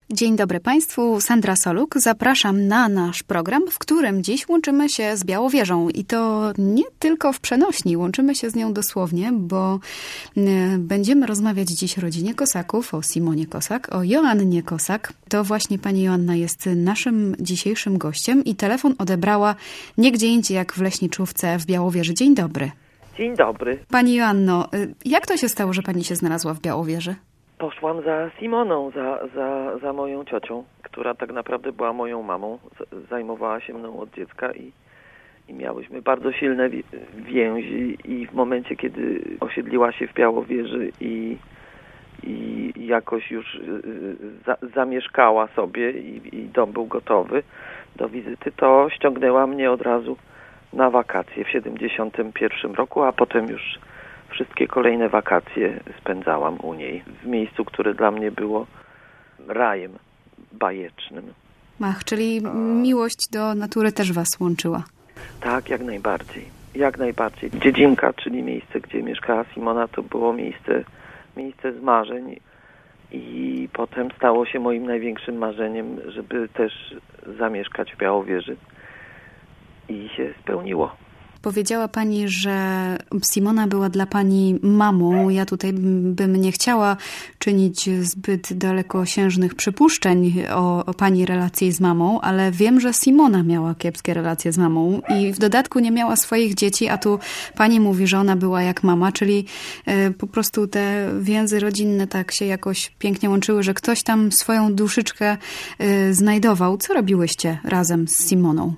Dzień dobry Państwu, Sandra Soluk. Zapraszam na nasz program, w którym dziś łączymy się z Białowieżą. I to nie tylko w przenośni, łączymy się z nią dosłownie, bo będziemy rozmawiać dziś o rodzinie Kosaków, o Simonie Kosak, o Joannie Kosak. To właśnie pani Joanna jest naszym dzisiejszym gościem i telefon odebrała nie gdzie indziej jak w Leśniczówce w Białowieży. Dzień dobry. Dzień dobry. Pani Joanno, jak to się stało, że pani się znalazła w Białowieży? Poszłam za Simoną, za moją ciocią, która tak naprawdę była moją mamą. Zajmowała się mną od dziecka i miałyśmy bardzo silne więzi i w momencie, kiedy osiedliła się w Białowieży i jakoś już zamieszkała sobie i dom był gotowy do wizyty, to ściągnęła mnie od razu na wakacje w 71 roku, a potem już wszystkie kolejne wakacje spędzałam u niej, w miejscu, które dla mnie było rajem bajecznym. Ach, czyli miłość do natury też was łączyła. Tak, jak najbardziej. Jak najbardziej. Dziedzinka, czyli miejsce, gdzie mieszkała Simona, to było miejsce z marzeń i potem stało się moim największym marzeniem, żeby też zamieszkać w Białowieży i się spełniło. Powiedziała pani, że Simona była dla pani mamą. Ja tutaj bym nie chciała czynić zbyt dalekosiężnych przypuszczeń o pani relacji z mamą, ale wiem, że Simona miała kiepskie relacje z mamą i w dodatku nie miała swoich dzieci, a tu pani mówi, że ona była jak mama, czyli po prostu te więzy rodzinne tak się jakoś pięknie łączyły, że ktoś tam swoją duszyczkę znajdował. Co robiłyście razem z Simoną?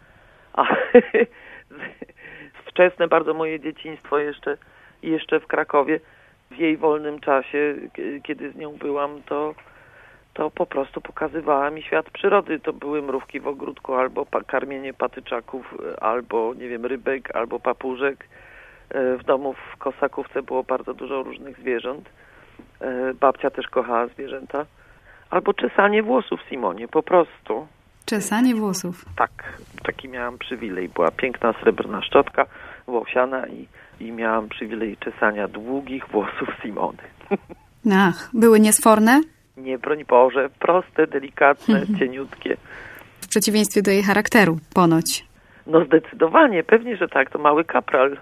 Wczesne bardzo moje dzieciństwo jeszcze w Krakowie. W jej wolnym czasie, kiedy z nią byłam, to po prostu pokazywała mi świat przyrody. To były mrówki w ogródku, albo karmienie patyczaków, albo nie wiem, rybek, albo papużek. W domu w Kosakówce było bardzo dużo różnych zwierząt. Babcia też kochała zwierzęta. Albo czesanie włosów Simonie, po prostu. Czesanie włosów. Tak, taki miałam przywilej. Była piękna srebrna szczotka włosiana i miałam przywilej czesania długich włosów Simony. Ach, były niesforne? Nie, broń Boże, proste, delikatne, cieniutkie. W przeciwieństwie do jej charakteru, ponoć. No zdecydowanie, pewnie, że tak, to mały kapral.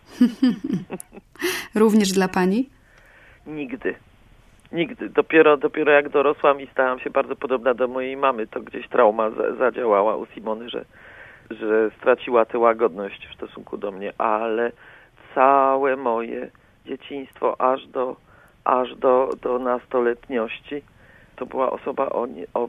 Również dla pani? Nigdy. Dopiero jak dorosłam i stałam się bardzo podobna do mojej mamy, to gdzieś trauma zadziałała u Simony, że straciła tę łagodność w stosunku do mnie, ale całe moje dzieciństwo aż do nastoletniości to była osoba o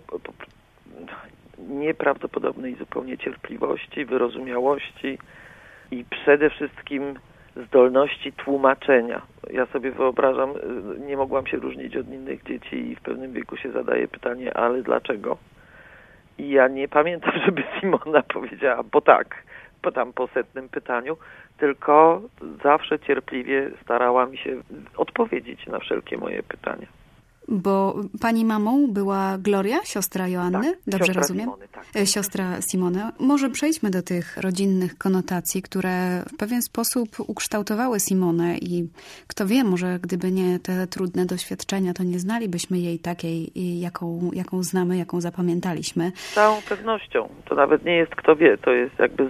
nieprawdopodobnej zupełnie cierpliwości, wyrozumiałości i przede wszystkim zdolności tłumaczenia. Ja sobie wyobrażam, nie mogłam się różnić od innych dzieci i w pewnym wieku się zadaje pytanie, ale dlaczego? I ja nie pamiętam, żeby Simona powiedziała, bo tak, po 100. pytaniu, tylko zawsze cierpliwie starała mi się odpowiedzieć na wszelkie moje pytania. Bo pani mamą była Gloria, siostra Joanny? Tak, dobrze siostra rozumiem? Simony, tak. Siostra Simony. Może przejdźmy do tych rodzinnych konotacji, które w pewien sposób ukształtowały Simonę i kto wie, może gdyby nie te trudne doświadczenia, to nie znalibyśmy jej takiej, jaką znamy, jaką zapamiętaliśmy. Z całą pewnością. To nawet nie jest kto wie, to jest jakby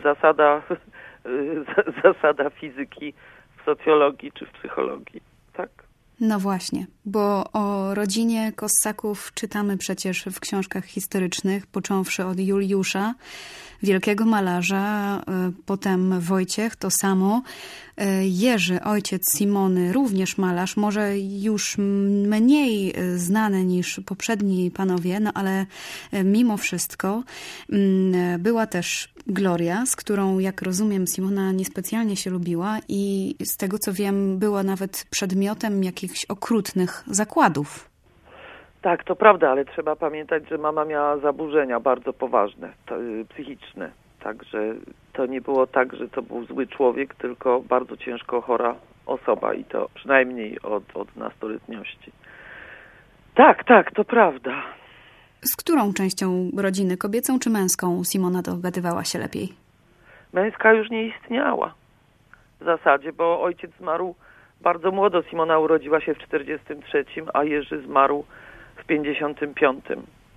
zasada fizyki w socjologii czy w psychologii. Tak? No właśnie, bo o rodzinie Kossaków czytamy przecież w książkach historycznych, począwszy od Juliusza, wielkiego malarza, potem Wojciech, to samo. Jerzy, ojciec Simony, również malarz, może już mniej znany niż poprzedni panowie, no ale mimo wszystko była też Gloria, z którą, jak rozumiem, Simona niespecjalnie się lubiła i z tego, co wiem, była nawet przedmiotem jakichś okrutnych zakładów. Tak, to prawda, ale trzeba pamiętać, że mama miała zaburzenia bardzo poważne, psychiczne. Także to nie było tak, że to był zły człowiek, tylko bardzo ciężko chora osoba i to przynajmniej od nastoletniości. Tak, to prawda. Z którą częścią rodziny, kobiecą czy męską, Simona dogadywała się lepiej? Męska już nie istniała w zasadzie, bo ojciec zmarł bardzo młodo. Simona urodziła się w 43, a Jerzy zmarł w 55.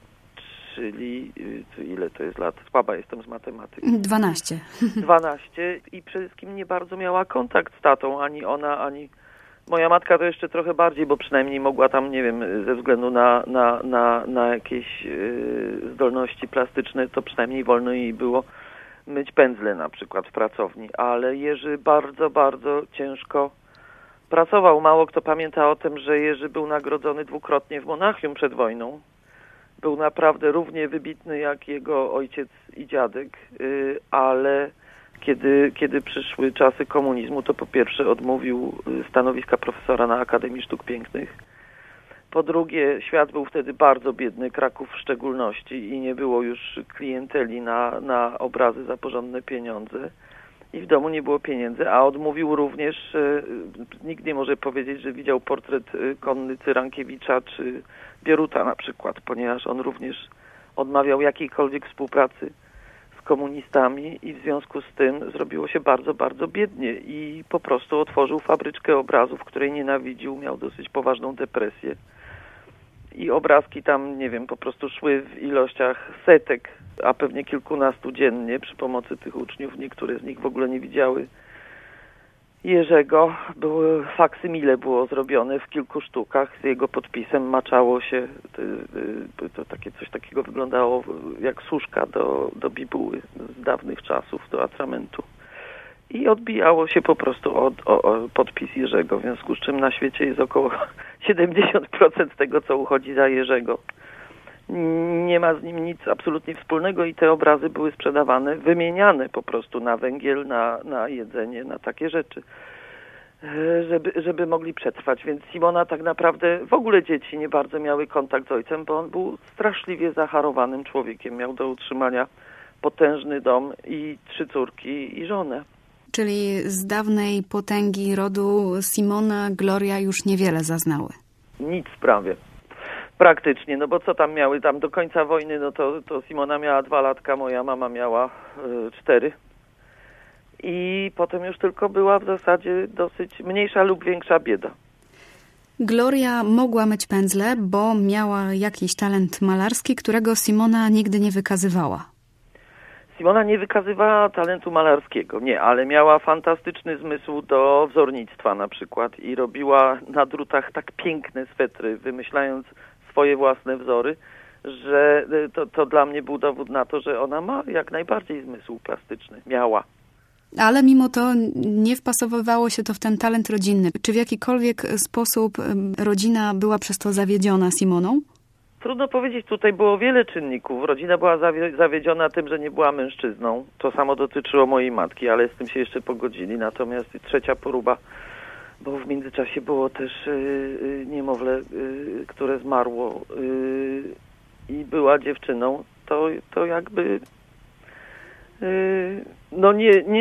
czyli ile to jest lat? Słaba jestem z matematyki. 12. 12 i przede wszystkim nie bardzo miała kontakt z tatą, ani ona, ani moja matka to jeszcze trochę bardziej, bo przynajmniej mogła tam, nie wiem, ze względu na jakieś zdolności plastyczne, to przynajmniej wolno jej było myć pędzle na przykład w pracowni, ale Jerzy bardzo, bardzo ciężko pracował. Mało kto pamięta o tym, że Jerzy był nagrodzony dwukrotnie w Monachium przed wojną. Był naprawdę równie wybitny jak jego ojciec i dziadek, ale kiedy przyszły czasy komunizmu, to po pierwsze odmówił stanowiska profesora na Akademii Sztuk Pięknych. Po drugie, świat był wtedy bardzo biedny, Kraków w szczególności, i nie było już klienteli na obrazy za porządne pieniądze. I w domu nie było pieniędzy, a odmówił również, nikt nie może powiedzieć, że widział portret Konny Cyrankiewicza czy Bieruta na przykład, ponieważ on również odmawiał jakiejkolwiek współpracy z komunistami i w związku z tym zrobiło się bardzo, bardzo biednie i po prostu otworzył fabryczkę obrazów, której nienawidził, miał dosyć poważną depresję. I obrazki tam, nie wiem, po prostu szły w ilościach setek, a pewnie kilkunastu dziennie przy pomocy tych uczniów. Niektóre z nich w ogóle nie widziały Jerzego. Faksymile było zrobione w kilku sztukach z jego podpisem. Maczało się, coś takiego wyglądało jak suszka do bibuły z dawnych czasów, do atramentu. I odbijało się po prostu o podpis Jerzego, w związku z czym na świecie jest około 70% tego, co uchodzi za Jerzego. Nie ma z nim nic absolutnie wspólnego i te obrazy były sprzedawane, wymieniane po prostu na węgiel, na jedzenie, na takie rzeczy, żeby mogli przetrwać. Więc Simona tak naprawdę, w ogóle dzieci nie bardzo miały kontakt z ojcem, bo on był straszliwie zacharowanym człowiekiem. Miał do utrzymania potężny dom i 3 córki i żonę. Czyli z dawnej potęgi rodu Simona, Gloria już niewiele zaznały. Nic prawie. Praktycznie, no bo co tam miały? Tam do końca wojny, no to Simona miała 2 latka, moja mama miała 4. I potem już tylko była w zasadzie dosyć mniejsza lub większa bieda. Gloria mogła myć pędzle, bo miała jakiś talent malarski, którego Simona nigdy nie wykazywała. Simona nie wykazywała talentu malarskiego, nie, ale miała fantastyczny zmysł do wzornictwa na przykład i robiła na drutach tak piękne swetry, wymyślając swoje własne wzory, że to dla mnie był dowód na to, że ona ma jak najbardziej zmysł plastyczny. Miała. Ale mimo to nie wpasowywało się to w ten talent rodzinny. Czy w jakikolwiek sposób rodzina była przez to zawiedziona Simoną? Trudno powiedzieć, tutaj było wiele czynników. Rodzina była zawiedziona tym, że nie była mężczyzną. To samo dotyczyło mojej matki, ale z tym się jeszcze pogodzili. Natomiast trzecia poróba, bo w międzyczasie było też niemowlę, które zmarło i była dziewczyną, to jakby no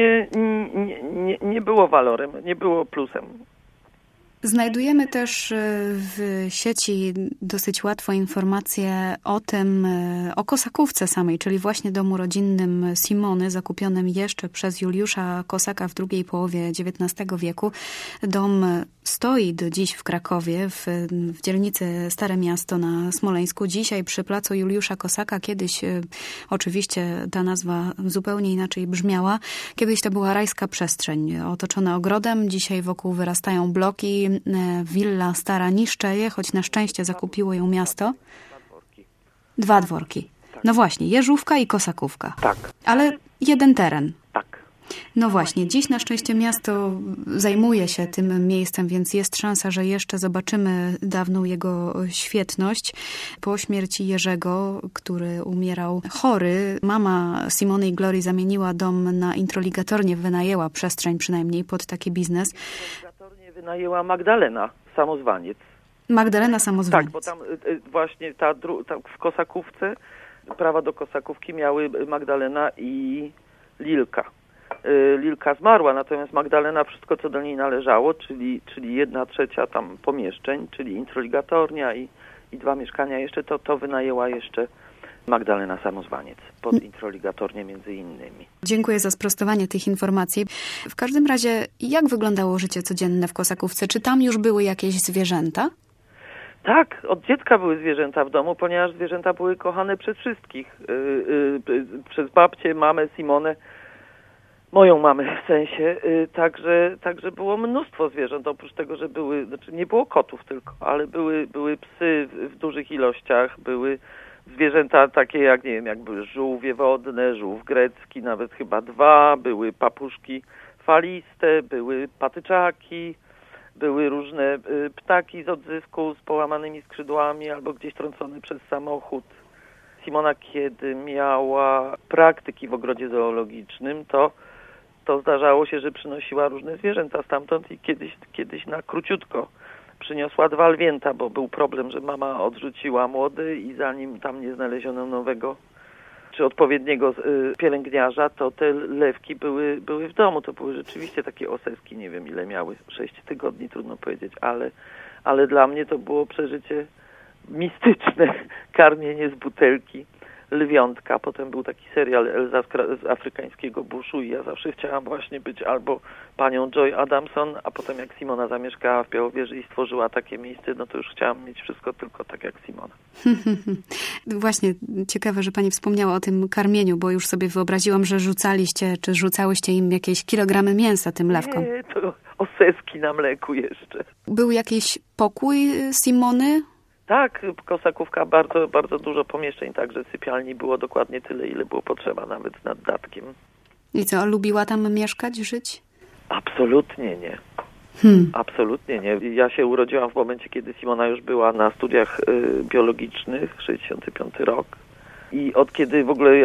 nie było walorem, nie było plusem. Znajdujemy też w sieci dosyć łatwo informacje o tym, o Kosakówce samej, czyli właśnie domu rodzinnym Simony, zakupionym jeszcze przez Juliusza Kosaka w drugiej połowie XIX wieku. Dom stoi do dziś w Krakowie, w dzielnicy Stare Miasto na Smoleńsku. Dzisiaj przy placu Juliusza Kosaka, kiedyś oczywiście ta nazwa zupełnie inaczej brzmiała. Kiedyś to była rajska przestrzeń, otoczona ogrodem. Dzisiaj wokół wyrastają bloki. Willa stara niszczeje, choć na szczęście zakupiło ją miasto. 2 dworki. No właśnie, Jeżówka i Kosakówka. Tak. Ale jeden teren. Tak. No właśnie, dziś na szczęście miasto zajmuje się tym miejscem, więc jest szansa, że jeszcze zobaczymy dawną jego świetność. Po śmierci Jerzego, który umierał chory, mama Simony i Glorii zamieniła dom na introligatornię, wynajęła przestrzeń przynajmniej pod taki biznes. Introligatornię wynajęła Magdalena Samozwaniec. Magdalena Samozwaniec. Tak, bo tam właśnie w Kosakówce, prawa do Kosakówki miały Magdalena i Lilka. Lilka zmarła, natomiast Magdalena wszystko, co do niej należało, czyli 1/3 tam pomieszczeń, czyli introligatornia i 2 mieszkania jeszcze, to wynajęła jeszcze Magdalena Samozwaniec pod introligatornię między innymi. Dziękuję za sprostowanie tych informacji. W każdym razie, jak wyglądało życie codzienne w Kosakówce? Czy tam już były jakieś zwierzęta? Tak, od dziecka były zwierzęta w domu, ponieważ zwierzęta były kochane przez wszystkich. Przez babcię, mamę, Simonę, moją mamę w sensie. Także było mnóstwo zwierząt, oprócz tego, że nie było kotów tylko, ale były psy w dużych ilościach, były zwierzęta takie jak, nie wiem, jak były żółwie wodne, żółw grecki, nawet chyba 2, były papuszki faliste, były patyczaki, były różne ptaki z odzywką z połamanymi skrzydłami albo gdzieś trącone przez samochód. Simona, kiedy miała praktyki w ogrodzie zoologicznym, to zdarzało się, że przynosiła różne zwierzęta stamtąd i kiedyś na króciutko przyniosła 2 lwięta, bo był problem, że mama odrzuciła młody i zanim tam nie znaleziono nowego czy odpowiedniego pielęgniarza, to te lewki były w domu. To były rzeczywiście takie oseski, nie wiem ile miały, 6 tygodni, trudno powiedzieć, ale dla mnie to było przeżycie mistyczne, karmienie z butelki lwiątka. Potem był taki serial Elza z afrykańskiego buszu i ja zawsze chciałam właśnie być albo panią Joy Adamson, a potem jak Simona zamieszkała w Białowieży i stworzyła takie miejsce, no to już chciałam mieć wszystko tylko tak jak Simona. Właśnie, ciekawe, że pani wspomniała o tym karmieniu, bo już sobie wyobraziłam, że rzucałyście im jakieś kilogramy mięsa tym lewkom. Nie, to oseski na mleku jeszcze. Był jakiś pokój Simony? Tak, Kosakówka, bardzo, bardzo dużo pomieszczeń, także sypialni było dokładnie tyle, ile było potrzeba, nawet z naddatkiem. I co, lubiła tam mieszkać, żyć? Absolutnie nie. Absolutnie nie. Ja się urodziłam w momencie, kiedy Simona już była na studiach biologicznych, 65 rok. I od kiedy w ogóle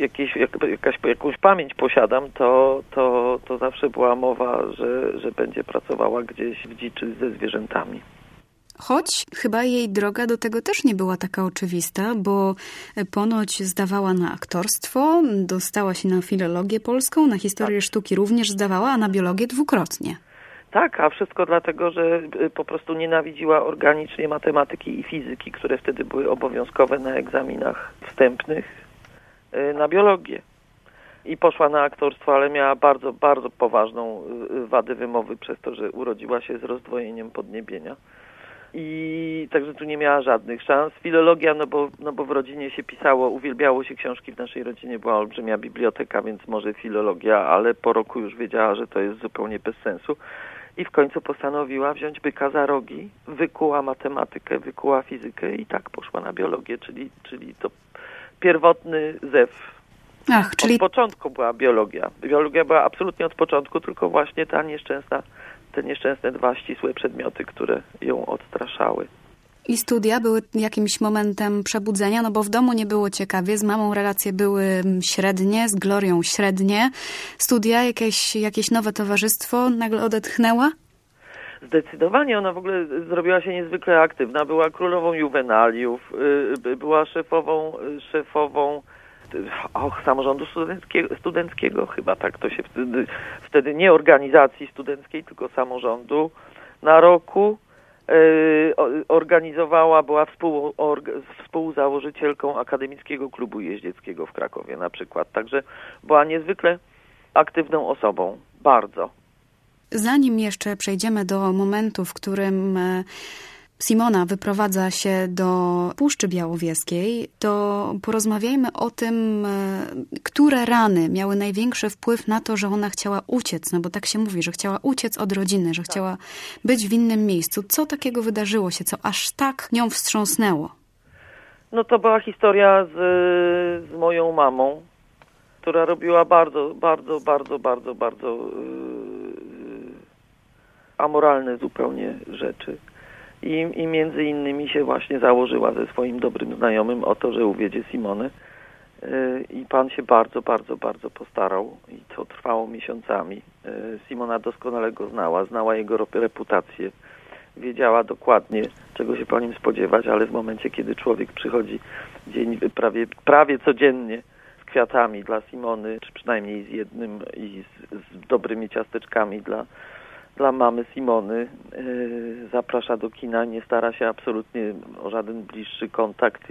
jakąś pamięć posiadam, to zawsze była mowa, że będzie pracowała gdzieś w dziczy ze zwierzętami. Choć chyba jej droga do tego też nie była taka oczywista, bo ponoć zdawała na aktorstwo, dostała się na filologię polską, na historię sztuki również zdawała, a na biologię 2-krotnie. Tak, a wszystko dlatego, że po prostu nienawidziła organicznie matematyki i fizyki, które wtedy były obowiązkowe na egzaminach wstępnych, na biologię. I poszła na aktorstwo, ale miała bardzo, bardzo poważną wadę wymowy przez to, że urodziła się z rozdwojeniem podniebienia. I także tu nie miała żadnych szans. Filologia, no bo w rodzinie się pisało, uwielbiało się książki, w naszej rodzinie była olbrzymia biblioteka, więc może filologia, ale po roku już wiedziała, że to jest zupełnie bez sensu. I w końcu postanowiła wziąć byka za rogi, wykuła matematykę, wykuła fizykę i tak poszła na biologię, czyli to pierwotny zew. Od początku była biologia. Biologia była absolutnie od początku, tylko właśnie te nieszczęsne 2 ścisłe przedmioty, które ją odstraszały. I studia były jakimś momentem przebudzenia, no bo w domu nie było ciekawie, z mamą relacje były średnie, z Glorią średnie. Studia, jakieś nowe towarzystwo nagle odetchnęła? Zdecydowanie, ona w ogóle zrobiła się niezwykle aktywna. Była królową juwenaliów, była szefową samorządu studenckiego, chyba tak to się wtedy nie organizacji studenckiej, tylko samorządu na roku. Organizowała, była współzałożycielką Akademickiego Klubu Jeździeckiego w Krakowie na przykład. Także była niezwykle aktywną osobą. Bardzo. Zanim jeszcze przejdziemy do momentu, w którym Simona wyprowadza się do Puszczy Białowieskiej, to porozmawiajmy o tym, które rany miały największy wpływ na to, że ona chciała uciec, no bo tak się mówi, że chciała uciec od rodziny, że chciała być w innym miejscu. Co takiego wydarzyło się, co aż tak nią wstrząsnęło? No to była historia z moją mamą, która robiła bardzo, bardzo, bardzo, bardzo, bardzo amoralne zupełnie rzeczy. I między innymi się właśnie założyła ze swoim dobrym znajomym o to, że uwiedzie Simonę. I pan się bardzo, bardzo, bardzo postarał i to trwało miesiącami. Simona doskonale go znała jego reputację. Wiedziała dokładnie, czego się po nim spodziewać, ale w momencie, kiedy człowiek przychodzi prawie codziennie z kwiatami dla Simony, czy przynajmniej z jednym i z dobrymi ciasteczkami dla mamy Simony, zaprasza do kina, nie stara się absolutnie o żaden bliższy kontakt,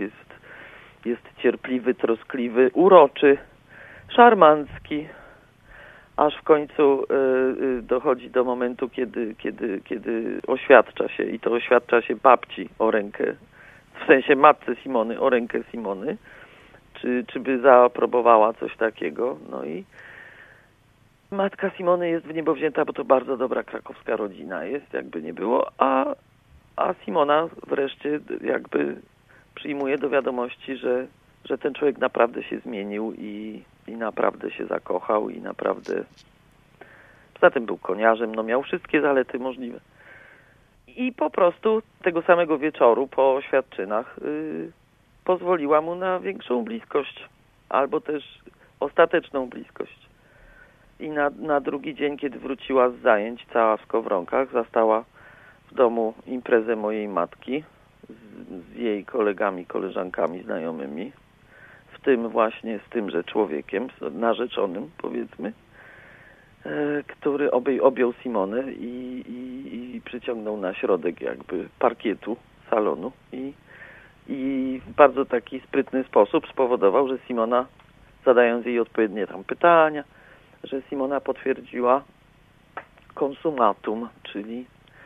jest cierpliwy, troskliwy, uroczy, szarmancki, aż w końcu dochodzi do momentu, kiedy oświadcza się, i to oświadcza się babci o rękę, w sensie matce Simony o rękę Simony, czy by zaaprobowała coś takiego. No i matka Simony jest w niebo wzięta, bo to bardzo dobra krakowska rodzina jest, jakby nie było, a Simona wreszcie jakby przyjmuje do wiadomości, że ten człowiek naprawdę się zmienił i naprawdę się zakochał i naprawdę, poza tym był koniarzem, no miał wszystkie zalety możliwe. I po prostu tego samego wieczoru po oświadczynach pozwoliła mu na większą bliskość, albo też ostateczną bliskość. I na drugi dzień, kiedy wróciła z zajęć, cała w skowronkach, zastała w domu imprezę mojej matki z jej kolegami, koleżankami, znajomymi, w tym właśnie z tymże człowiekiem, narzeczonym, powiedzmy, który objął Simonę i przyciągnął na środek jakby parkietu salonu i w bardzo taki sprytny sposób spowodował, że Simona, zadając jej odpowiednie tam pytania, że Simona potwierdziła konsumatum, czyli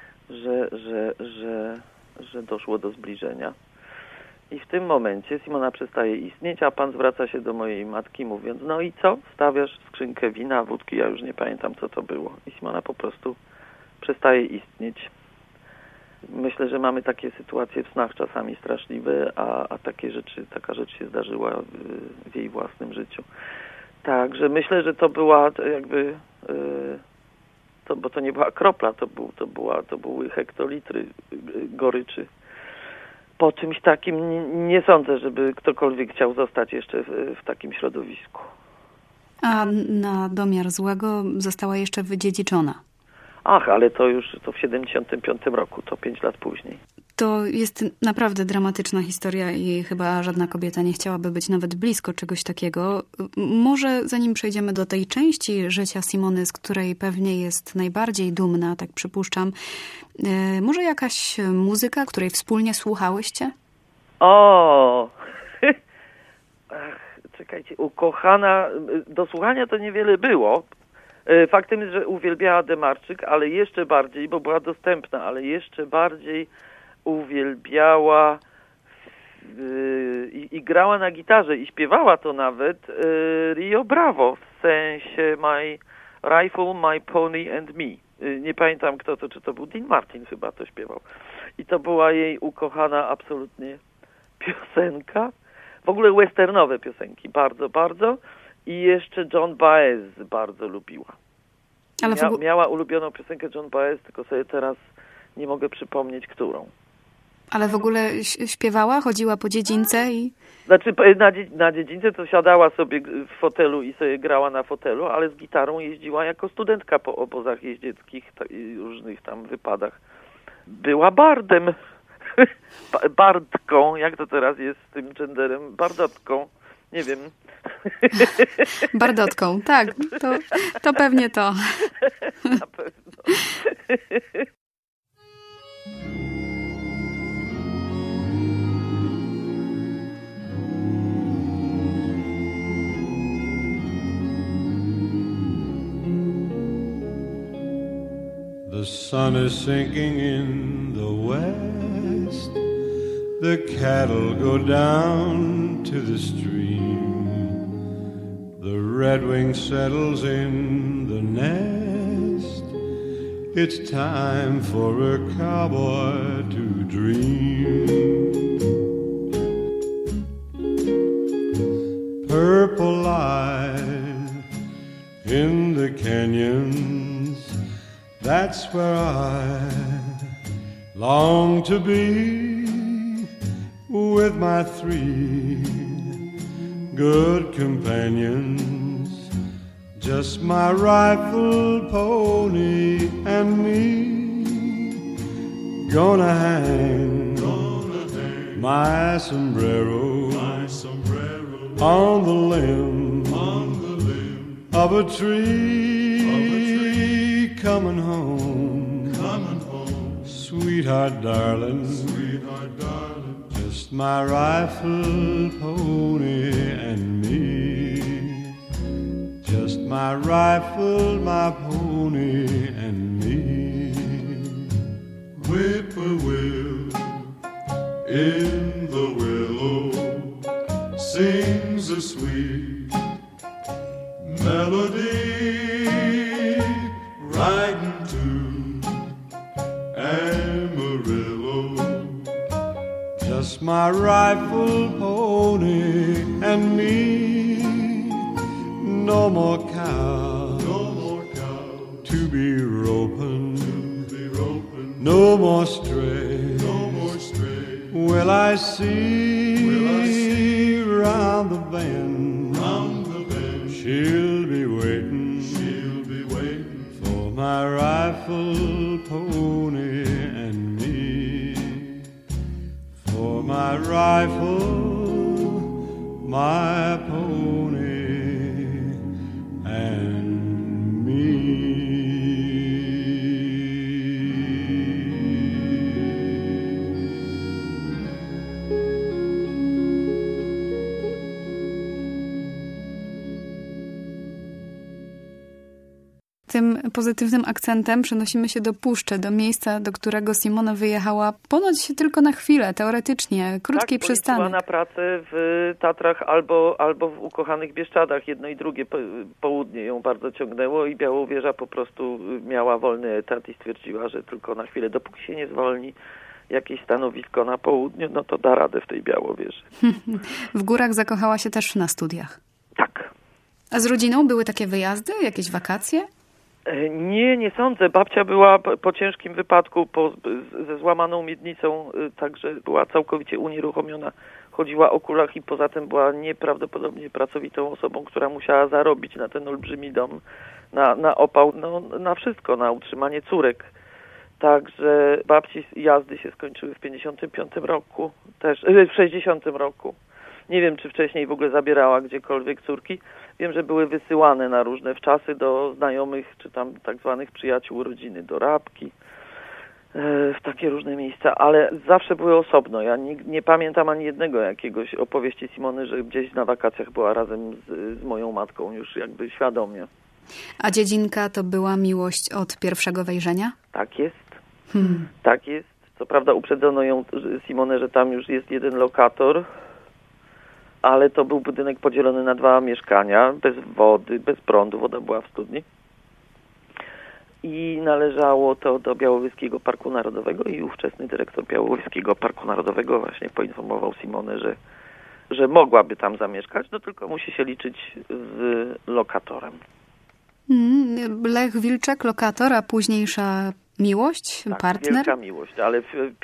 że doszło do zbliżenia. I w tym momencie Simona przestaje istnieć, a pan zwraca się do mojej matki mówiąc, no i co? Stawiasz skrzynkę wina, wódki, ja już nie pamiętam, co to było. I Simona po prostu przestaje istnieć. Myślę, że mamy takie sytuacje w snach czasami straszliwe, a taka rzecz się zdarzyła w jej własnym życiu. Także myślę, że to była jakby, bo to nie była kropla, to były hektolitry goryczy. Po czymś takim nie sądzę, żeby ktokolwiek chciał zostać jeszcze w takim środowisku. A na domiar złego została jeszcze wydziedziczona. Ach, ale to w 75 roku, to 5 lat później. To jest naprawdę dramatyczna historia i chyba żadna kobieta nie chciałaby być nawet blisko czegoś takiego. Może zanim przejdziemy do tej części życia Simony, z której pewnie jest najbardziej dumna, tak przypuszczam, może jakaś muzyka, której wspólnie słuchałyście? O! Ach, czekajcie, ukochana, do słuchania to niewiele było. Faktem jest, że uwielbiała Demarczyk, ale jeszcze bardziej, bo była dostępna, ale jeszcze bardziej uwielbiała i grała na gitarze i śpiewała to nawet Rio Bravo, w sensie My Rifle, My Pony and Me. Nie pamiętam kto to, czy to był Dean Martin chyba to śpiewał. I to była jej ukochana absolutnie piosenka. W ogóle westernowe piosenki, bardzo, bardzo. I jeszcze Joan Baez bardzo lubiła. Ale miała ulubioną piosenkę Joan Baez, tylko sobie teraz nie mogę przypomnieć, którą. Ale w ogóle śpiewała? Chodziła po dziedzińce i... Znaczy na dziedzińce to siadała sobie w fotelu i sobie grała na fotelu, ale z gitarą jeździła jako studentka po obozach jeździeckich i różnych tam wypadach. Była bardem. Bardką, jak to teraz jest z tym genderem? Bardotką. Nie wiem. Bardotką, tak. To pewnie to. Na pewno. The sun is sinking in the west. The cattle go down to the stream. The redwing settles in the nest. It's time for a cowboy to dream. Purple light in the canyons, that's where I long to be, with my 3 good companions, just my rifle, pony, and me. Gonna hang my sombrero on the limb of a tree. Coming home, sweetheart, darling, just my rifle, pony, and me. Just my rifle, my pony, and me. Whippoorwill in the willow sings a sweet melody, riding to Amarillo. Just my rifle, pony, and me. No more cow, to be roping, no more stray, will I see round the bend, she'll be waiting for my rifle, pony, and me. For my rifle, my pony, and me. Tym pozytywnym akcentem przenosimy się do Puszczy, do miejsca, do którego Simona wyjechała ponoć tylko na chwilę, teoretycznie, krótki przystanek. Tak, na pracę w Tatrach albo w ukochanych Bieszczadach. Jedno i drugie południe ją bardzo ciągnęło i Białowieża po prostu miała wolny etat i stwierdziła, że tylko na chwilę, dopóki się nie zwolni jakieś stanowisko na południu, no to da radę w tej Białowieży. W górach zakochała się też na studiach. Tak. A z rodziną były takie wyjazdy, jakieś wakacje? Nie sądzę. Babcia była po ciężkim wypadku ze złamaną miednicą, także była całkowicie unieruchomiona. Chodziła o kulach i poza tym była nieprawdopodobnie pracowitą osobą, która musiała zarobić na ten olbrzymi dom, na opał, na wszystko, na utrzymanie córek. Także babci jazdy się skończyły w 55 roku, też w 60 roku. Nie wiem, czy wcześniej w ogóle zabierała gdziekolwiek córki. Wiem, że były wysyłane na różne wczasy do znajomych, czy tam tak zwanych przyjaciół rodziny, do Rabki, w takie różne miejsca, ale zawsze były osobno. Ja nie pamiętam ani jednego jakiegoś opowieści Simony, że gdzieś na wakacjach była razem z moją matką już jakby świadomie. A dziedzinka to była miłość od pierwszego wejrzenia? Tak jest. Tak jest. Co prawda uprzedzono ją, Simonę, że tam już jest jeden lokator, ale to był budynek podzielony na 2 mieszkania, bez wody, bez prądu, woda była w studni. I należało to do Białowieskiego Parku Narodowego i ówczesny dyrektor Białowieskiego Parku Narodowego właśnie poinformował Simonę, że mogłaby tam zamieszkać, no tylko musi się liczyć z lokatorem. Lech Wilczek, lokator, a późniejsza miłość, tak, partner? Wielka miłość, ale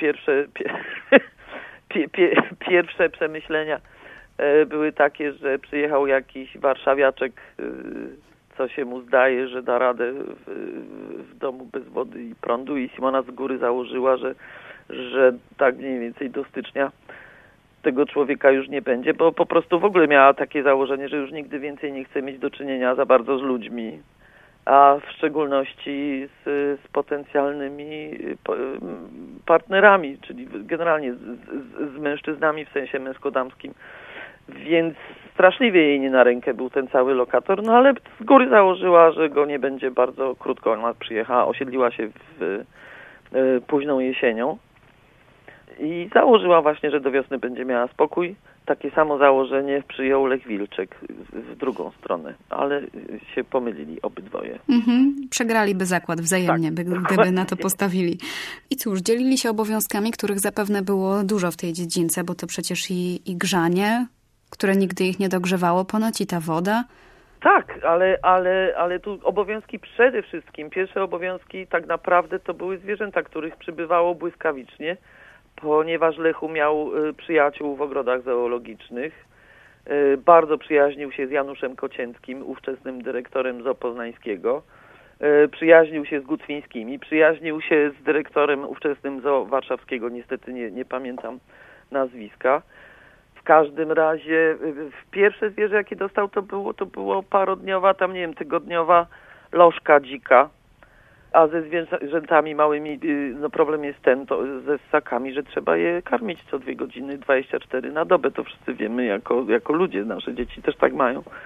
pierwsze przemyślenia były takie, że przyjechał jakiś warszawiaczek, co się mu zdaje, że da radę w domu bez wody i prądu i Simona z góry założyła, że tak mniej więcej do stycznia tego człowieka już nie będzie, bo po prostu w ogóle miała takie założenie, że już nigdy więcej nie chce mieć do czynienia za bardzo z ludźmi, a w szczególności z potencjalnymi partnerami, czyli generalnie z mężczyznami w sensie męsko-damskim. Więc straszliwie jej nie na rękę był ten cały lokator, no ale z góry założyła, że go nie będzie bardzo krótko. Ona przyjechała, osiedliła się późną jesienią i założyła właśnie, że do wiosny będzie miała spokój. Takie samo założenie przyjął Lech Wilczek w drugą stronę, ale się pomylili obydwoje. Przegraliby zakład wzajemnie, tak, gdyby na to postawili. I cóż, dzielili się obowiązkami, których zapewne było dużo w tej dziedzince, bo to przecież i grzanie, które nigdy ich nie dogrzewało, ponoć i ta woda. Tak, ale tu obowiązki przede wszystkim, pierwsze obowiązki tak naprawdę to były zwierzęta, których przybywało błyskawicznie, ponieważ Lechu miał przyjaciół w ogrodach zoologicznych. Bardzo przyjaźnił się z Januszem Kocięckim, ówczesnym dyrektorem Zoo Poznańskiego. Przyjaźnił się z Gutwińskimi, przyjaźnił się z dyrektorem ówczesnym Zoo Warszawskiego, niestety nie pamiętam nazwiska. W każdym razie pierwsze zwierzę, jakie dostał, to było parodniowa, tam nie wiem, tygodniowa lożka dzika, a ze zwierzętami małymi no problem jest ten, to ze ssakami, że trzeba je karmić co 2 godziny, 24 na dobę, to wszyscy wiemy jako ludzie, nasze dzieci też tak mają.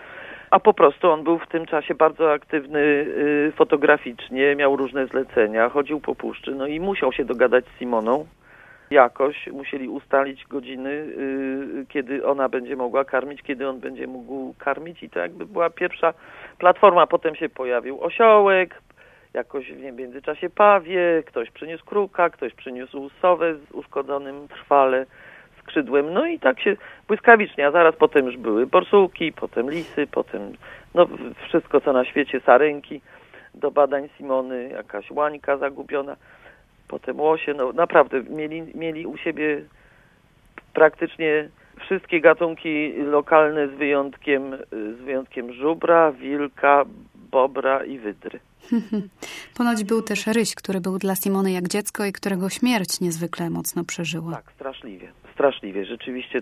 A po prostu on był w tym czasie bardzo aktywny fotograficznie, miał różne zlecenia, chodził po puszczy, no i musiał się dogadać z Simoną. Jakoś musieli ustalić godziny, kiedy ona będzie mogła karmić, kiedy on będzie mógł karmić i to jakby była pierwsza platforma. Potem się pojawił osiołek, jakoś w międzyczasie pawie, ktoś przyniósł kruka, ktoś przyniósł sowę z uszkodzonym trwale skrzydłem, no i tak się błyskawicznie, a zaraz potem już były borsuki, potem lisy, potem no wszystko co na świecie, sarenki do badań Simony, jakaś łańka zagubiona, potem łosie, no naprawdę mieli u siebie praktycznie wszystkie gatunki lokalne z wyjątkiem żubra, wilka, bobra i wydry. Ponoć był też ryś, który był dla Simony jak dziecko i którego śmierć niezwykle mocno przeżyła. Tak, straszliwie. Rzeczywiście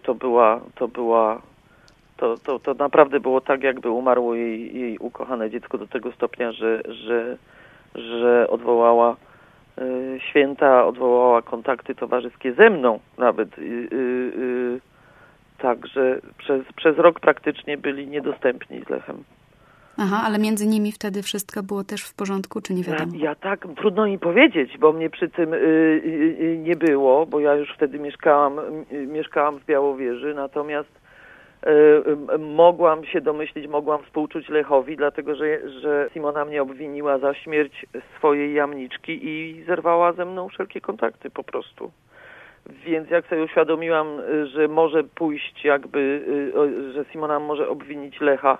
to naprawdę było tak, jakby umarło jej ukochane dziecko do tego stopnia, że odwołała święta, odwołała kontakty towarzyskie ze mną nawet. Także przez rok praktycznie byli niedostępni z Lechem. Aha, ale między nimi wtedy wszystko było też w porządku, czy nie wiadomo? Ja tak, trudno mi powiedzieć, bo mnie przy tym nie było, bo ja już wtedy mieszkałam w Białowieży, natomiast mogłam się domyślić, mogłam współczuć Lechowi, dlatego że Simona mnie obwiniła za śmierć swojej jamniczki i zerwała ze mną wszelkie kontakty po prostu. Więc jak sobie uświadomiłam, że może pójść że Simona może obwinić Lecha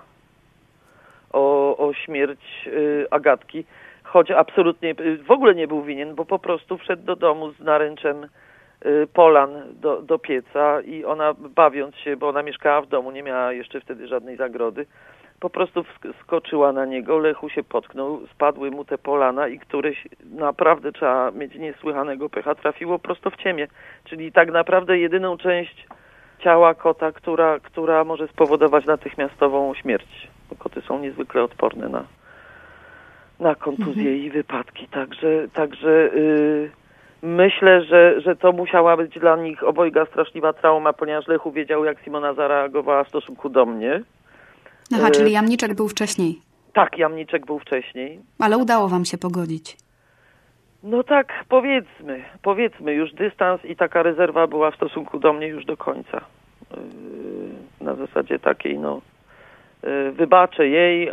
o śmierć Agatki, choć absolutnie w ogóle nie był winien, bo po prostu wszedł do domu z naręczem polan do pieca i ona, bawiąc się, bo ona mieszkała w domu, nie miała jeszcze wtedy żadnej zagrody, po prostu skoczyła na niego, Lechu się potknął, spadły mu te polana i któreś, naprawdę trzeba mieć niesłychanego pecha, trafiło prosto w ciemię, czyli tak naprawdę jedyną część ciała kota, która może spowodować natychmiastową śmierć. Bo koty są niezwykle odporne na kontuzje i wypadki. Także myślę, że to musiała być dla nich obojga straszliwa trauma, ponieważ Lechu wiedział, jak Simona zareagowała w stosunku do mnie. Aha, czyli jamniczek był wcześniej. Tak, jamniczek był wcześniej. Ale udało wam się pogodzić. No tak, powiedzmy, już dystans i taka rezerwa była w stosunku do mnie już do końca. Na zasadzie takiej, wybaczę jej,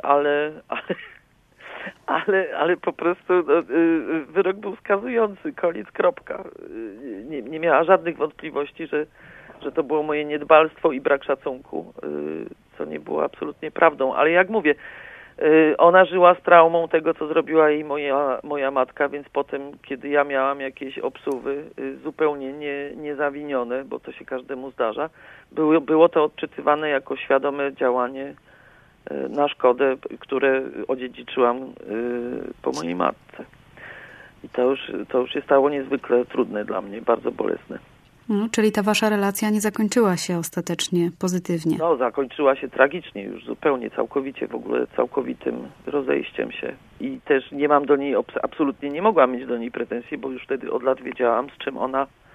ale po prostu wyrok był skazujący, koniec, kropka. Nie miała żadnych wątpliwości, że to było moje niedbalstwo i brak szacunku, co nie było absolutnie prawdą. Ale jak mówię, ona żyła z traumą tego, co zrobiła jej moja matka, więc potem, kiedy ja miałam jakieś obsuwy zupełnie niezawinione, bo to się każdemu zdarza, było to odczytywane jako świadome działanie na szkodę, które odziedziczyłam po mojej matce. I to już się stało niezwykle trudne dla mnie, bardzo bolesne. No, czyli ta wasza relacja nie zakończyła się ostatecznie pozytywnie. No, zakończyła się tragicznie już zupełnie, całkowicie, w ogóle całkowitym rozejściem się. I też nie mam do niej, absolutnie nie mogłam mieć do niej pretensji, bo już wtedy od lat wiedziałam, z czym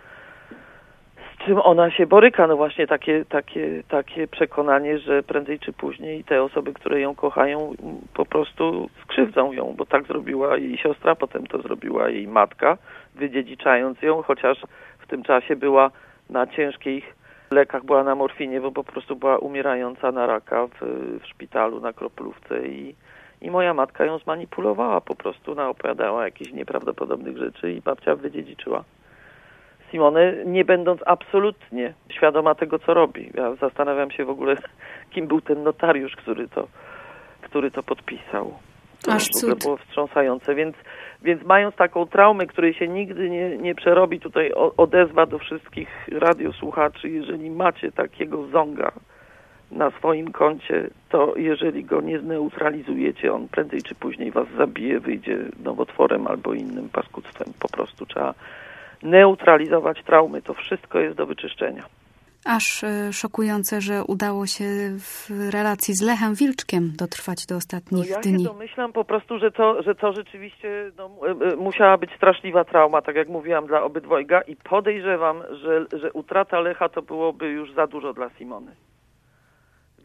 ona się boryka. No właśnie takie przekonanie, że prędzej czy później te osoby, które ją kochają, po prostu skrzywdzą ją, bo tak zrobiła jej siostra, potem to zrobiła jej matka, wydziedziczając ją, chociaż w tym czasie była na ciężkich lekach, była na morfinie, bo po prostu była umierająca na raka w szpitalu na kroplówce i moja matka ją zmanipulowała, po prostu opowiadała jakichś nieprawdopodobnych rzeczy i babcia wydziedziczyła Simonę, nie będąc absolutnie świadoma tego, co robi. Ja zastanawiam się w ogóle, kim był ten notariusz, który to podpisał. To aż w ogóle było wstrząsające, więc mając taką traumę, której się nigdy nie przerobi, tutaj odezwa do wszystkich radiosłuchaczy, jeżeli macie takiego zonga na swoim koncie, to jeżeli go nie zneutralizujecie, on prędzej czy później was zabije, wyjdzie nowotworem albo innym paskudztwem. Po prostu trzeba neutralizować traumy. To wszystko jest do wyczyszczenia. Aż szokujące, że udało się w relacji z Lechem Wilczkiem dotrwać do ostatnich dni. Ja się domyślam po prostu, że to rzeczywiście musiała być straszliwa trauma, tak jak mówiłam, dla obydwojga i podejrzewam, że utrata Lecha to byłoby już za dużo dla Simony.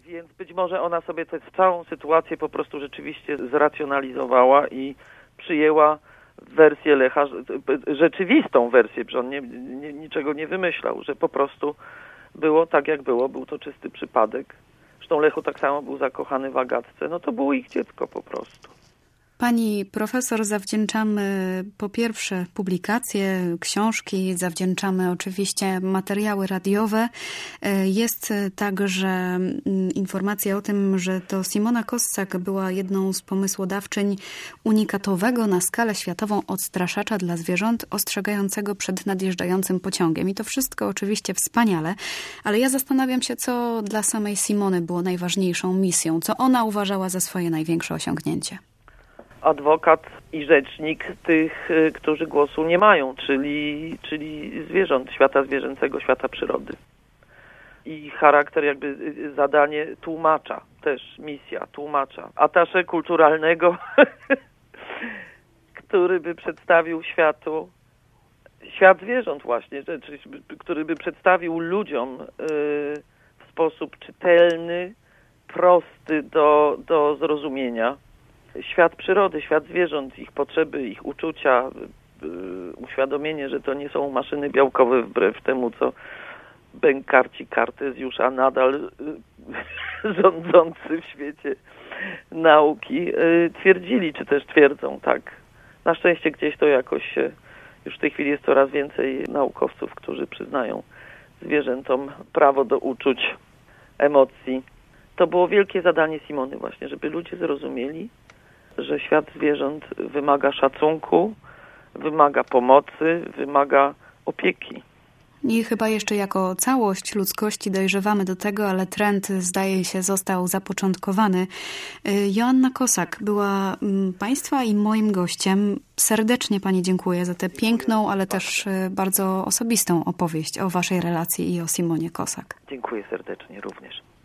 Więc być może ona sobie tę całą sytuację po prostu rzeczywiście zracjonalizowała i przyjęła wersję Lecha, rzeczywistą wersję, że on niczego nie wymyślał, że po prostu było tak, jak było, był to czysty przypadek. Zresztą Lechu tak samo był zakochany w Agatce, no to było ich dziecko po prostu. Pani profesor, zawdzięczamy po pierwsze publikacje, książki, zawdzięczamy oczywiście materiały radiowe. Jest także informacja o tym, że to Simona Kossak była jedną z pomysłodawczyń unikatowego na skalę światową odstraszacza dla zwierząt ostrzegającego przed nadjeżdżającym pociągiem. I to wszystko oczywiście wspaniale, ale ja zastanawiam się, co dla samej Simony było najważniejszą misją, co ona uważała za swoje największe osiągnięcie. Adwokat i rzecznik tych, którzy głosu nie mają, czyli zwierząt, świata zwierzęcego, świata przyrody. I charakter, jakby zadanie tłumacza, też misja tłumacza, atasze kulturalnego, który by przedstawił światu świat zwierząt właśnie, który by przedstawił ludziom w sposób czytelny, prosty do zrozumienia świat przyrody, świat zwierząt, ich potrzeby, ich uczucia, uświadomienie, że to nie są maszyny białkowe wbrew temu, co Bękarci Kartezjusz, a nadal rządzący w świecie nauki twierdzili, czy też twierdzą, tak. Na szczęście gdzieś to jakoś już w tej chwili jest coraz więcej naukowców, którzy przyznają zwierzętom prawo do uczuć, emocji. To było wielkie zadanie Simony właśnie, żeby ludzie zrozumieli, że świat zwierząt wymaga szacunku, wymaga pomocy, wymaga opieki. I chyba jeszcze jako całość ludzkości dojrzewamy do tego, ale trend, zdaje się, został zapoczątkowany. Joanna Kossak była Państwa i moim gościem. Serdecznie Pani dziękuję za tę piękną, ale też bardzo osobistą opowieść o Waszej relacji i o Simonie Kossak. Dziękuję serdecznie również.